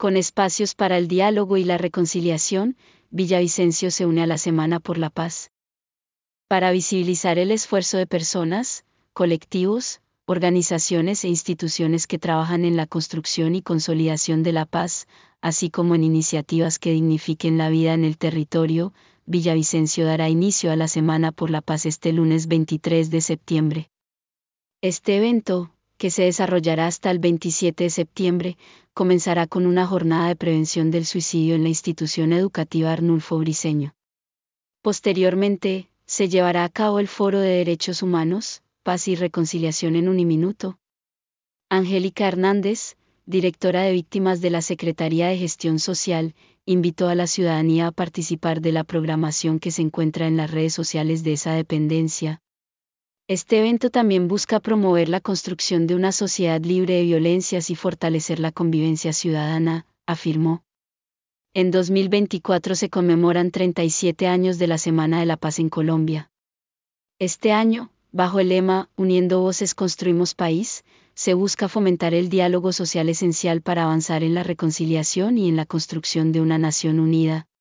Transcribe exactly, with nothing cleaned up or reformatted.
Con espacios para el diálogo y la reconciliación, Villavicencio se une a la Semana por la Paz. Para visibilizar el esfuerzo de personas, colectivos, organizaciones e instituciones que trabajan en la construcción y consolidación de la paz, así como en iniciativas que dignifiquen la vida en el territorio, Villavicencio dará inicio a la Semana por la Paz este lunes veintitrés de septiembre. Este evento, que se desarrollará hasta el veintisiete de septiembre, comenzará con una jornada de prevención del suicidio en la institución educativa Arnulfo Briceño. Posteriormente, se llevará a cabo el Foro de Derechos Humanos, Paz y Reconciliación en Uniminuto. Angélica Hernández, directora de Víctimas de la Secretaría de Gestión Social, invitó a la ciudadanía a participar de la programación que se encuentra en las redes sociales de esa dependencia. Este evento también busca promover la construcción de una sociedad libre de violencias y fortalecer la convivencia ciudadana, afirmó. En dos mil veinticuatro se conmemoran treinta y siete años de la Semana de la Paz en Colombia. Este año, bajo el lema Uniendo Voces Construimos País, se busca fomentar el diálogo social esencial para avanzar en la reconciliación y en la construcción de una nación unida.